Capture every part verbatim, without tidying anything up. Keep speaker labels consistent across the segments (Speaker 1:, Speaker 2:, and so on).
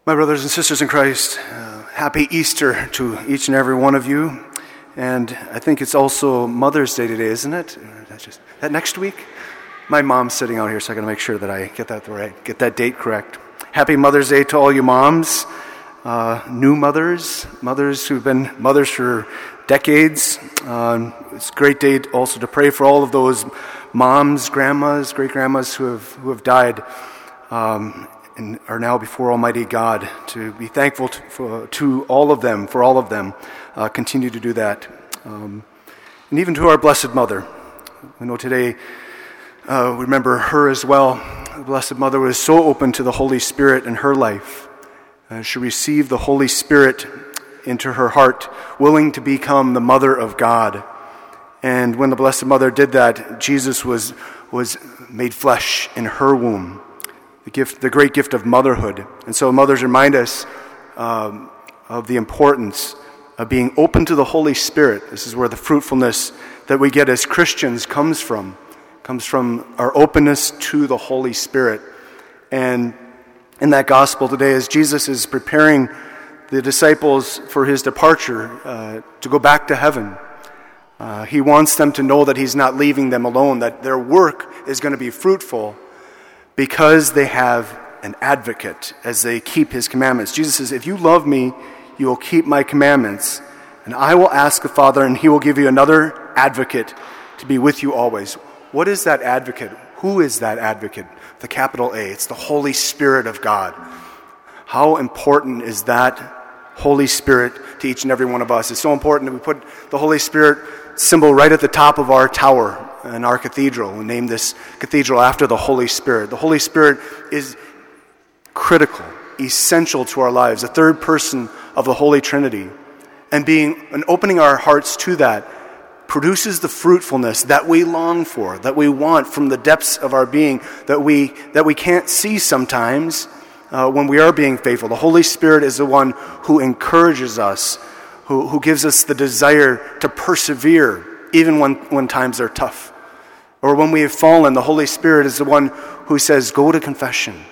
Speaker 1: My brothers and sisters in Christ, uh, happy Easter to each and every one of you. And I think it's also Mother's Day today, isn't it? That's just that next week? My mom's sitting out here, so I got to make sure that I get that right, get that date correct. Happy Mother's Day to all you moms, uh, new mothers, mothers who've been mothers for decades. Uh, it's a great day also to pray for all of those moms, grandmas, great-grandmas who have who have died. Um, and are now before Almighty God, to be thankful to, for, to all of them, for all of them. Uh, continue to do that. Um, and even to our Blessed Mother. We know today, uh, we remember her as well. The Blessed Mother was so open to the Holy Spirit in her life. Uh, she received the Holy Spirit into her heart, willing to become the Mother of God. And when the Blessed Mother did that, Jesus was, was made flesh in her womb. The gift, the great gift of motherhood. And so mothers remind us um, of the importance of being open to the Holy Spirit. This is where the fruitfulness that we get as Christians comes from. Comes from our openness to the Holy Spirit. And in that gospel today, as Jesus is preparing the disciples for his departure uh, to go back to heaven, uh, he wants them to know that he's not leaving them alone, that their work is going to be fruitful, because they have an advocate as they keep his commandments. Jesus says, if you love me, you will keep my commandments, and I will ask the Father, and he will give you another advocate to be with you always. What is that advocate? Who is that advocate? The capital A. It's the Holy Spirit of God. How important is that Holy Spirit to each and every one of us? It's so important that we put the Holy Spirit symbol right at the top of our tower in our cathedral. We named this cathedral after the Holy Spirit. The Holy Spirit is critical, essential to our lives, the third person of the Holy Trinity. And being and opening our hearts to that produces the fruitfulness that we long for, that we want from the depths of our being, that we that we can't see sometimes uh, when we are being faithful. The Holy Spirit is the one who encourages us, who, who gives us the desire to persevere even when, when times are tough. Or when we have fallen, the Holy Spirit is the one who says, go to confession.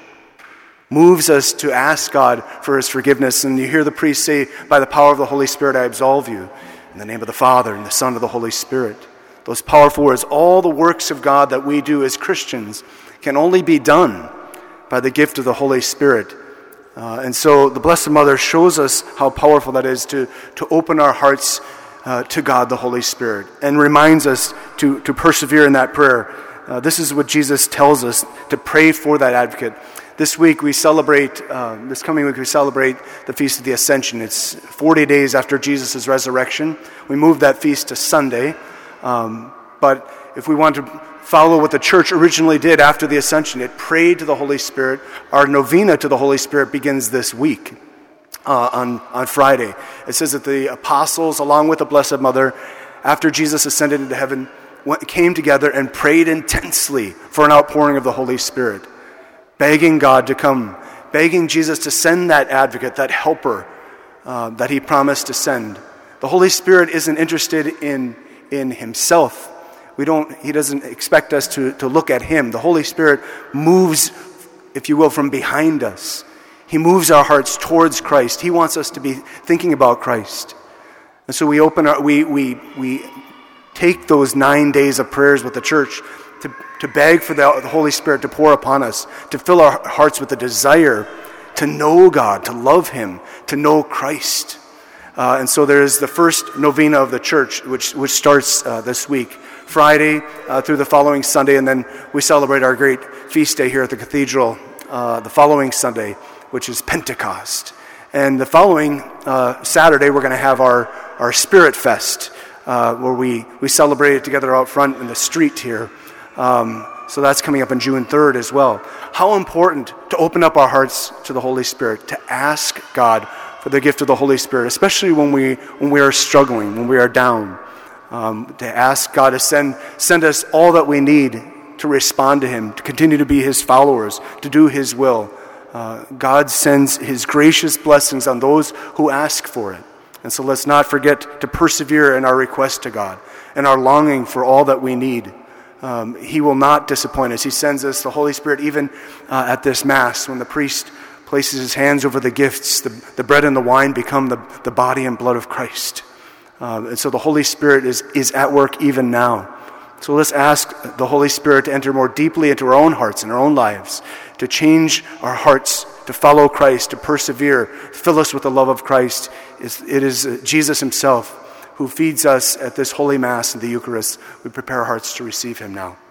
Speaker 1: Moves us to ask God for his forgiveness. And you hear the priest say, by the power of the Holy Spirit, I absolve you. In the name of the Father, and the Son, and of the Holy Spirit. Those powerful words, all the works of God that we do as Christians can only be done by the gift of the Holy Spirit. Uh, and so the Blessed Mother shows us how powerful that is to, to open our hearts Uh, to God, the Holy Spirit, and reminds us to, to persevere in that prayer. Uh, this is what Jesus tells us, to pray for that advocate. This week we celebrate, uh, this coming week we celebrate the Feast of the Ascension. It's forty days after Jesus' resurrection. We moved that feast to Sunday, um, but if we want to follow what the church originally did after the Ascension, it prayed to the Holy Spirit. Our novena to the Holy Spirit begins this week. Uh, on, on Friday. It says that the apostles, along with the Blessed Mother, after Jesus ascended into heaven, went, came together and prayed intensely for an outpouring of the Holy Spirit, begging God to come, begging Jesus to send that advocate, that helper uh, that he promised to send. The Holy Spirit isn't interested in, in himself. We don't. He doesn't expect us to, to look at him. The Holy Spirit moves, if you will, from behind us. He moves our hearts towards Christ. He wants us to be thinking about Christ. And so we open our, we we we take those nine days of prayers with the church to, to beg for the, the Holy Spirit to pour upon us, to fill our hearts with the desire to know God, to love him, to know Christ. Uh, and so there is the first novena of the church, which, which starts uh, this week, Friday uh, through the following Sunday, and then we celebrate our great feast day here at the cathedral uh, the following Sunday, which is Pentecost. And the following uh, Saturday, we're going to have our, our Spirit Fest, uh, where we, we celebrate it together out front in the street here. Um, so that's coming up on June third as well. How important to open up our hearts to the Holy Spirit, to ask God for the gift of the Holy Spirit, especially when we when we are struggling, when we are down. Um, to ask God to send send us all that we need to respond to him, to continue to be his followers, to do his will. Uh, God sends his gracious blessings on those who ask for it. And so let's not forget to persevere in our request to God and our longing for all that we need. Um, he will not disappoint us. He sends us the Holy Spirit even uh, at this Mass when the priest places his hands over the gifts. The, the bread and the wine become the, the body and blood of Christ. Uh, and so the Holy Spirit is, is at work even now. So let's ask the Holy Spirit to enter more deeply into our own hearts and our own lives, to change our hearts, to follow Christ, to persevere, fill us with the love of Christ. It is Jesus himself who feeds us at this Holy Mass and the Eucharist. We prepare our hearts to receive him now.